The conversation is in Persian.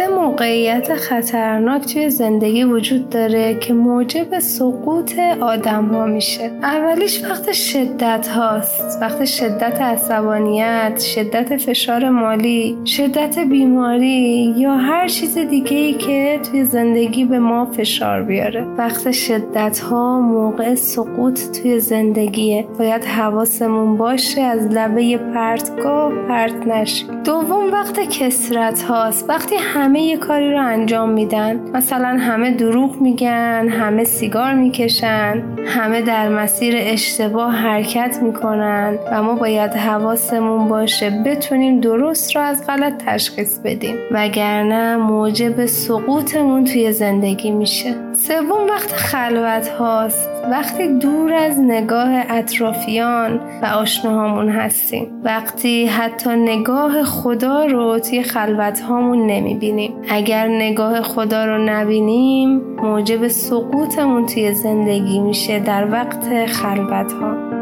موقعیت خطرناک توی زندگی وجود داره که موجب سقوط آدم ها میشه. اولیش وقت شدت هاست، وقت شدت عصبانیت، شدت فشار مالی، شدت بیماری یا هر چیز دیگه‌ای که توی زندگی به ما فشار بیاره. وقت شدت ها موقع سقوط توی زندگیه. باید حواسمون باشه از لبه پرتگاه پرت نشیم. دوم وقت کثرت هاست، وقتی همه یه کاری رو انجام میدن، مثلا همه دروغ میگن، همه سیگار میکشن، همه در مسیر اشتباه حرکت میکنن و ما باید حواسمون باشه بتونیم درست رو از غلط تشخیص بدیم، وگرنه موجب سقوطمون توی زندگی میشه. سوم وقت خلوت هاست، وقتی دور از نگاه اطرافیان و آشناهامون هستیم، وقتی حتی نگاه خدا رو توی خلوت هامون نمیبینیم. اگر نگاه خدا رو نبینیم موجب سقوطمون توی زندگی میشه در وقت خلوت ها.